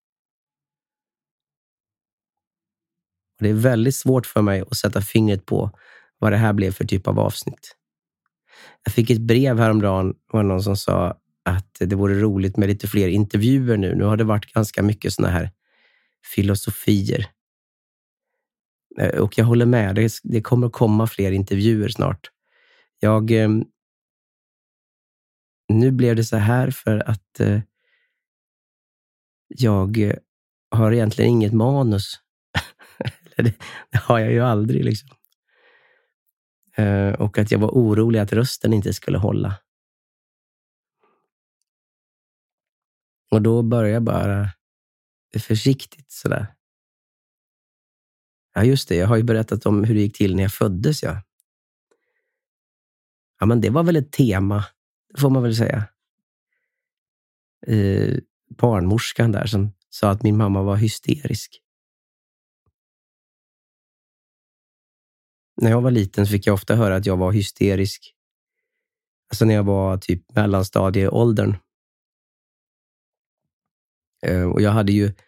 Speaker 7: Och det är väldigt svårt för mig att sätta fingret på vad det här blev för typ av avsnitt. Jag fick ett brev häromdagen var någon som sa att det vore roligt med lite fler intervjuer nu. Nu har det varit ganska mycket såna här filosofier. Och jag håller med, det kommer att komma fler intervjuer snart. Nu blev det så här för att jag har egentligen inget manus. det har jag ju aldrig liksom. Och att jag var orolig att rösten inte skulle hålla. Och då började jag bara försiktigt sådär. Ja just det, jag har ju berättat om hur det gick till när jag föddes. Ja men det var väl ett tema, får man väl säga. Barnmorskan där som sa att min mamma var hysterisk. När jag var liten så fick jag ofta höra att jag var hysterisk. Alltså när jag var typ mellanstadieåldern. Och jag hade ju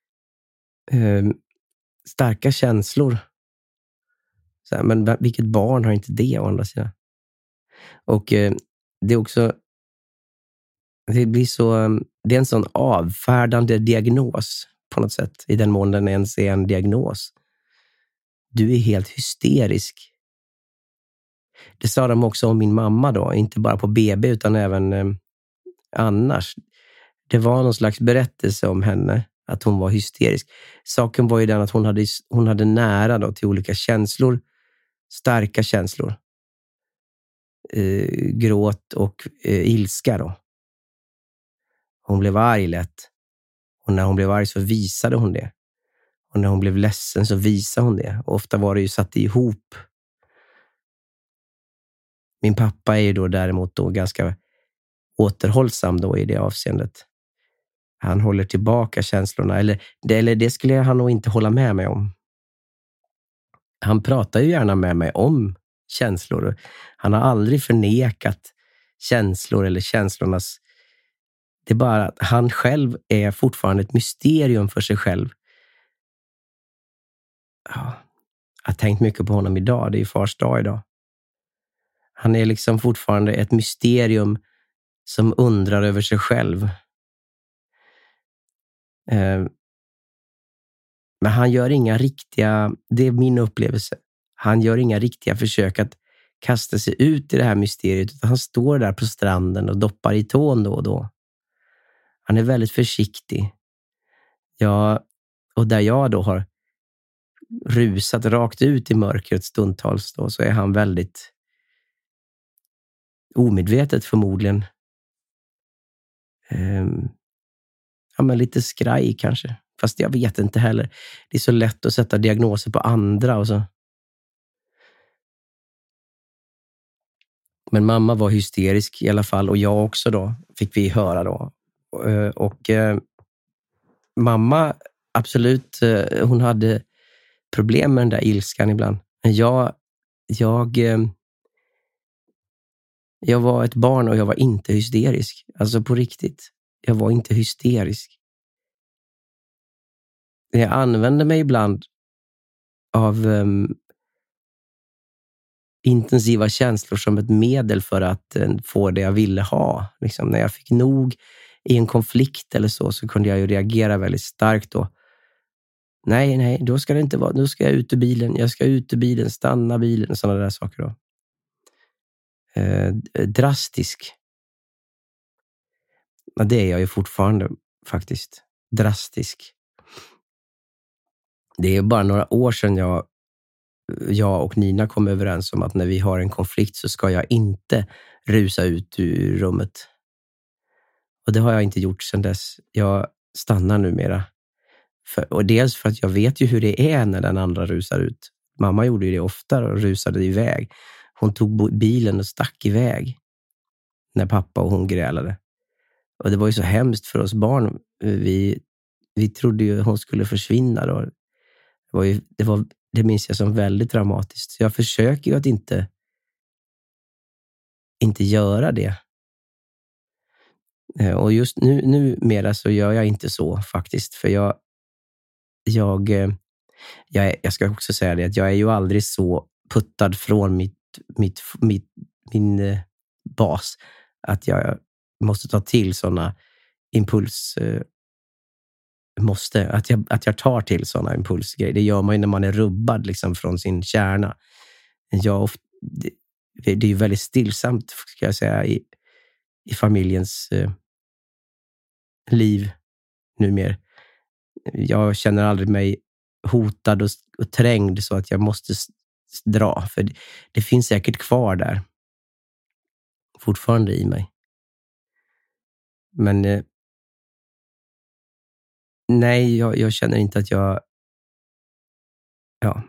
Speaker 7: starka känslor. Så här, men vilket barn har inte det å andra sidan? Och det är också det är en sån avfärdande diagnos på något sätt, i den mån den ens är en diagnos. Du är helt hysterisk. Det sa de också om min mamma då, inte bara på BB utan även annars. Det var någon slags berättelse om henne, att hon var hysterisk. Saken var ju den att hon hade nära då till olika känslor, starka känslor. Gråt och ilska då. Hon blev arg lätt. Och när hon blev arg så visade hon det. Och när hon blev ledsen så visade hon det. Och ofta var det ju satt ihop Min pappa är ju då däremot då ganska återhållsam då i det avseendet. Han håller tillbaka känslorna. Eller det skulle han nog inte hålla med mig om. Han pratar ju gärna med mig om känslor. Han har aldrig förnekat känslor eller känslornas... Det är bara att han själv är fortfarande ett mysterium för sig själv. Ja, jag har tänkt mycket på honom idag. Det är ju fars dag idag. Han är liksom fortfarande ett mysterium som undrar över sig själv. Men han gör inga riktiga... Det är min upplevelse. Han gör inga riktiga försök att kasta sig ut i det här mysteriet. Utan han står där på stranden och doppar i tån då och då. Han är väldigt försiktig. Ja, och där jag då har rusat rakt ut i mörkret stundtals då, så är han väldigt omedvetet förmodligen. Ja, men lite skraj kanske. Fast jag vet inte heller. Det är så lätt att sätta diagnoser på andra och så. Men mamma var hysterisk i alla fall, och jag också då, fick vi höra då. Och mamma, absolut, hon hade problem med den där ilskan ibland. Men jag var ett barn och jag var inte hysterisk. Alltså på riktigt. Jag var inte hysterisk. Jag använde mig ibland av intensiva känslor som ett medel för att få det jag ville ha. Liksom, när jag fick nog i en konflikt eller så kunde jag ju reagera väldigt starkt då. Nej, då ska det inte vara. Nu ska jag ut ur bilen. Jag ska ut ur bilen, stanna bilen och sådana där saker då. Drastisk. Ja, det är jag ju fortfarande faktiskt. Drastisk. Det är bara några år sedan jag och Nina kom överens om att när vi har en konflikt så ska jag inte rusa ut ur rummet. Och det har jag inte gjort sedan dess. Jag stannar numera. Och dels för att jag vet ju hur det är när den andra rusar ut. Mamma gjorde ju det ofta och rusade iväg. Hon tog bilen och stack iväg när pappa och hon grälade. Och det var ju så hemskt för oss barn. Vi trodde ju hon skulle försvinna då. Det minns jag som väldigt dramatiskt. Så jag försöker ju att inte göra det. Och just numera så gör jag inte så faktiskt. För jag ska också säga det, att jag är ju aldrig så puttad från min bas att jag måste ta till sådana att jag tar till sådana impulsgrejer. Det gör man ju när man är rubbad liksom från sin kärna. Det är ju väldigt stillsamt, ska jag säga, i familjens liv numera. Jag känner aldrig mig hotad och trängd så att jag måste dra. För det finns säkert kvar där. Fortfarande i mig. Men nej, jag känner inte att jag... Ja.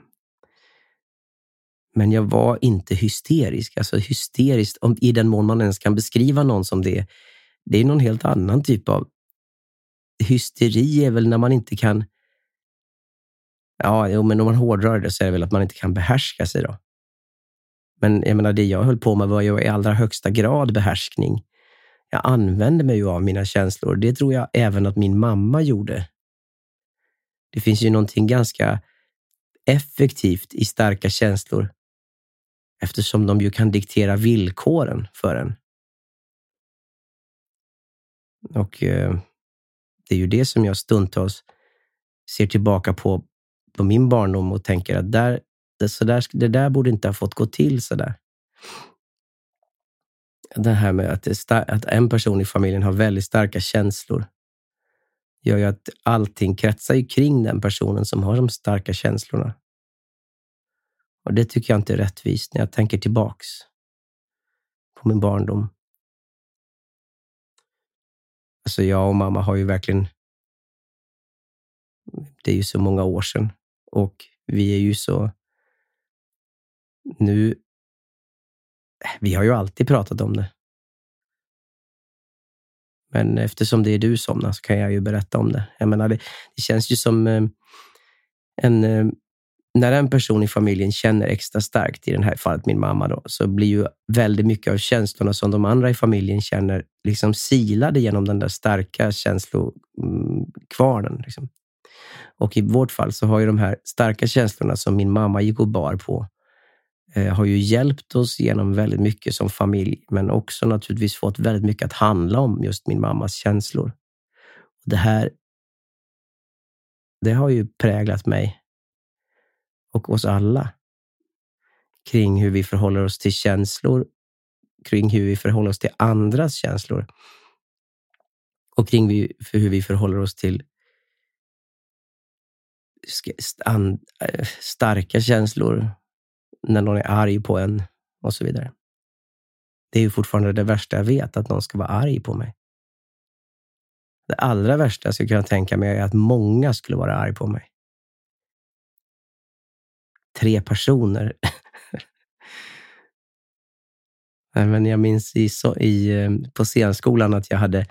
Speaker 7: Men jag var inte hysterisk. Alltså hysteriskt, i den mån man ens kan beskriva någon som det. Det är någon helt annan typ av... Hysteri är väl när man inte kan... Ja, men om man hårdrar det så är det väl att man inte kan behärska sig då. Men jag menar, det jag höll på med var ju i allra högsta grad behärskning. Jag använde mig ju av mina känslor. Det tror jag även att min mamma gjorde. Det finns ju någonting ganska effektivt i starka känslor. Eftersom de ju kan diktera villkoren för en. Och det är ju det som jag stundtals ser tillbaka på min barndom och tänker att det där borde inte ha fått gå till så där. Det här med att en person i familjen har väldigt starka känslor gör ju att allting kretsar ju kring den personen som har de starka känslorna. Och det tycker jag inte är rättvist när jag tänker tillbaks på min barndom. Alltså jag och mamma har ju verkligen... Det är ju så många år sedan. Och vi är ju så... Nu Vi har ju alltid pratat om det. Men eftersom det är du som så kan jag ju berätta om det. Jag menar, det känns ju som när en person i familjen känner extra starkt, i det här fallet min mamma då, så blir ju väldigt mycket av känslorna som de andra i familjen känner liksom silade genom den där starka känslokvarnen. Liksom. Och i vårt fall så har ju de här starka känslorna som min mamma gick och bar på har ju hjälpt oss genom väldigt mycket som familj, men också naturligtvis fått väldigt mycket att handla om just min mammas känslor. Det har ju präglat mig och oss alla kring hur vi förhåller oss till känslor, kring hur vi förhåller oss till andras känslor och kring hur vi förhåller oss till starka känslor när någon är arg på en och så vidare. Det är ju fortfarande det värsta jag vet, att någon ska vara arg på mig. Det allra värsta jag skulle kunna tänka mig är att många skulle vara arg på mig. 3 personer. Men jag minns på scenskolan att jag hade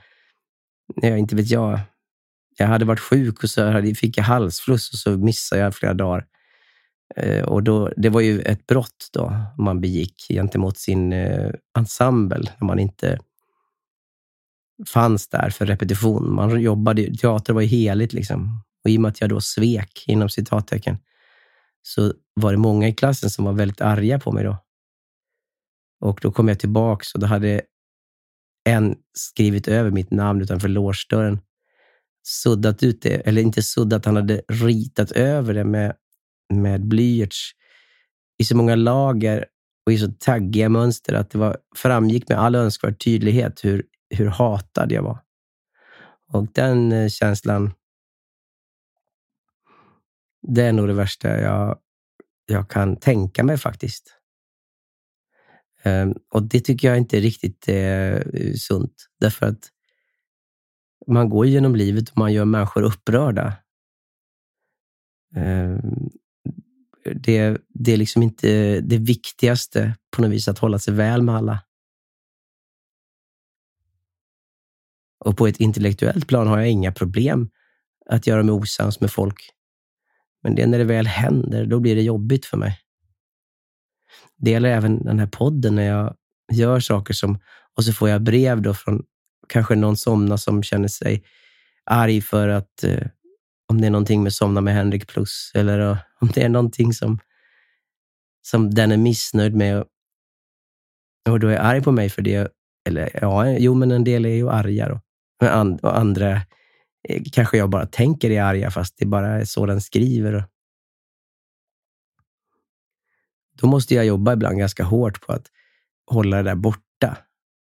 Speaker 7: hade varit sjuk och så fick jag halsfluss och så missade jag flera dagar. Och det var ju ett brott då man begick gentemot sin ensemble när man inte fanns där för repetition. Man jobbade, teater var ju heligt liksom. Och i och med att jag då svek inom citattecken så var det många i klassen som var väldigt arga på mig då. Och då kom jag tillbaks och då hade en skrivit över mitt namn utanför låsdörren. Suddat ut det, eller inte suddat, han hade ritat över det med blyerts i så många lager och i så taggiga mönster att det framgick med all önskvärd tydlighet hur hatad jag var. Och den känslan, det är nog det värsta jag kan tänka mig faktiskt. Och det tycker jag inte riktigt är sunt. Därför att man går genom livet och man gör människor upprörda. Det är liksom inte det viktigaste på något vis att hålla sig väl med alla. Och på ett intellektuellt plan har jag inga problem att göra mig osams med folk. Men det är när det väl händer, då blir det jobbigt för mig. Det gäller även den här podden när jag gör saker och så får jag brev då från kanske någon somna som känner sig arg för att om det är någonting med Somna med Henrik Plus eller om det är någonting som den är missnöjd med och då är arg på mig för det. Eller men en del är ju arga då. Och andra kanske jag bara tänker är arga fast det bara är så den skriver. Då måste jag jobba ibland ganska hårt på att hålla det där borta.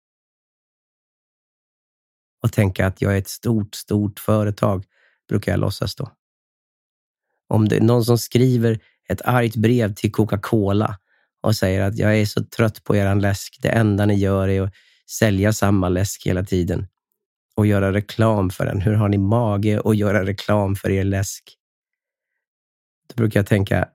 Speaker 7: Och tänka att jag är ett stort företag, brukar jag låtsas då. Om det är någon som skriver ett argt brev till Coca-Cola och säger att jag är så trött på eran läsk, det enda ni gör är att sälja samma läsk hela tiden och göra reklam för den. Hur har ni mage att göra reklam för er läsk? Då brukar jag tänka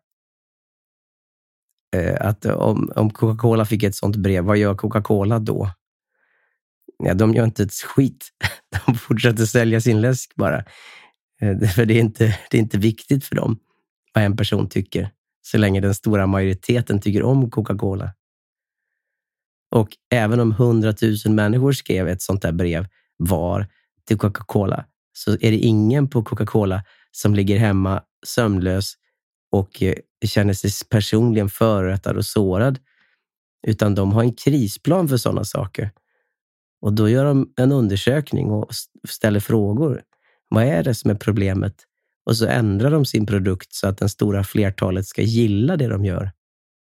Speaker 7: att om Coca-Cola fick ett sånt brev, vad gör Coca-Cola då? Ja, de gör inte ett skit. De fortsätter sälja sin läsk bara. För det är inte viktigt för dem vad en person tycker. Så länge den stora majoriteten tycker om Coca-Cola. Och även om 100 000 människor skrev ett sånt där brev var till Coca-Cola, så är det ingen på Coca-Cola som ligger hemma sömnlös och känner sig personligen förorättad och sårad. Utan de har en krisplan för sådana saker. Och då gör de en undersökning och ställer frågor. Vad är det som är problemet? Och så ändrar de sin produkt så att den stora flertalet ska gilla det de gör.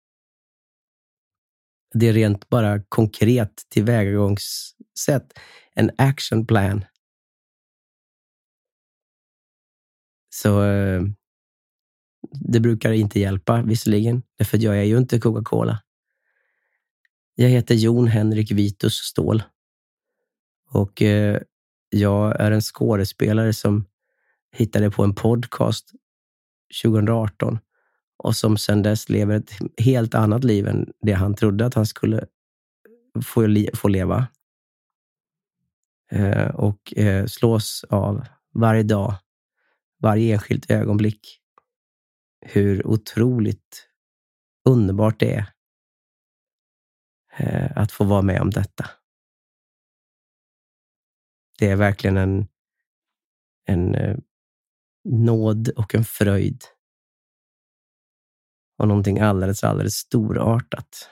Speaker 7: Det är rent bara konkret tillvägagångssätt. En action plan. Så det brukar inte hjälpa visserligen. Därför jag är ju inte Coca-Cola. Jag heter Jon Henrik Vitus Ståhl. Och jag är en skådespelare som hittade på en podcast 2018 och som sedan dess lever ett helt annat liv än det han trodde att han skulle får leva. Och slås av varje dag, varje enskilt ögonblick, hur otroligt underbart det är att få vara med om detta. Det är verkligen en nåd och en fröjd. Och någonting alldeles storartat.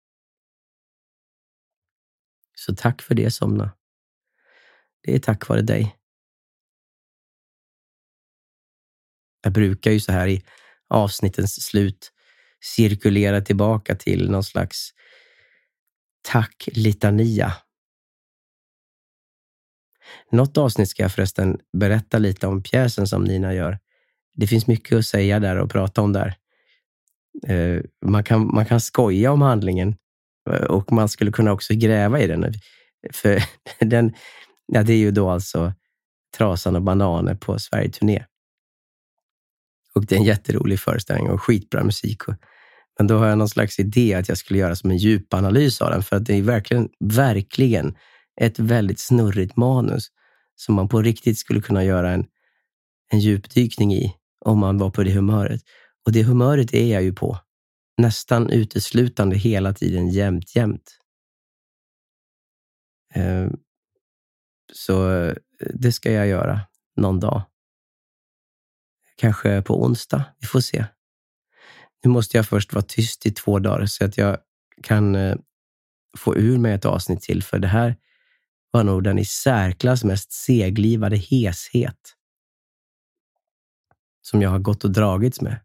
Speaker 7: Så tack för det, Somna. Det är tack vare dig. Jag brukar ju så här i avsnittens slut cirkulera tillbaka till någon slags tack-litania. Något avsnitt ska jag förresten berätta lite om pjäsen som Nina gör. Det finns mycket att säga där och prata om där. Man kan skoja om handlingen och man skulle kunna också gräva i den. För det är ju då alltså Trasan och Bananer på Sverige-turné. Och det är en jätterolig föreställning och skitbra musik. Men då har jag någon slags idé att jag skulle göra som en djupanalys av den. För att det är verkligen ett väldigt snurrigt manus som man på riktigt skulle kunna göra en djupdykning i om man var på det humöret. Och det humöret är jag ju på. Nästan uteslutande hela tiden, jämt. Så det ska jag göra någon dag. Kanske på onsdag, vi får se. Nu måste jag först vara tyst i 2 dagar så att jag kan få ur mig ett avsnitt till. För det här var nog den i särklass mest seglivade heshet som jag har gått och dragits med.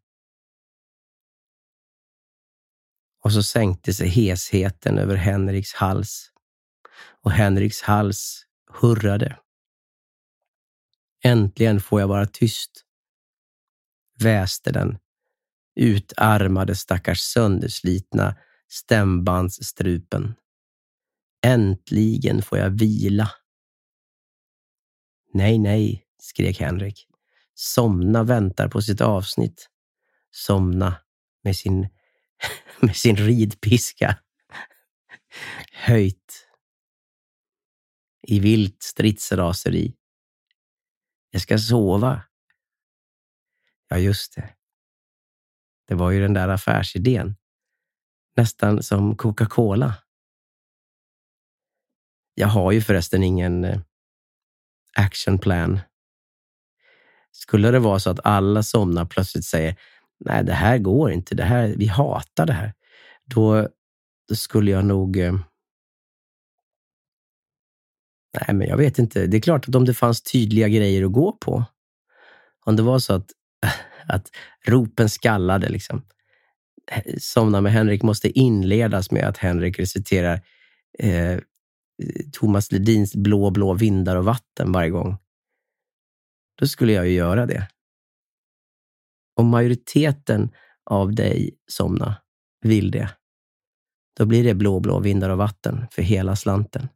Speaker 7: Och så sänkte sig hesheten över Henriks hals. Och Henriks hals hurrade. Äntligen får jag vara tyst, väste den utarmade stackars sönderslitna stämbandsstrupen. Äntligen får jag vila. Nej, skrek Henrik. Somna väntar på sitt avsnitt. Somna med sin ridpiska. Höjt. I vilt stridsraseri. Jag ska sova. Ja, just det. Det var ju den där affärsidén. Nästan som Coca-Cola. Jag har ju förresten ingen actionplan. Skulle det vara så att alla somnar plötsligt säger nej, det här går inte, vi hatar det här. Då skulle jag nog nej, men jag vet inte. Det är klart att om det fanns tydliga grejer att gå på. Om det var så att ropen skallade liksom. Somna med Henrik måste inledas med att Henrik reciterar Thomas Ledins blå vindar och vatten varje gång. Då skulle jag ju göra det. Om majoriteten av dig, Somna, vill det, då blir det blå vindar och vatten för hela slanten.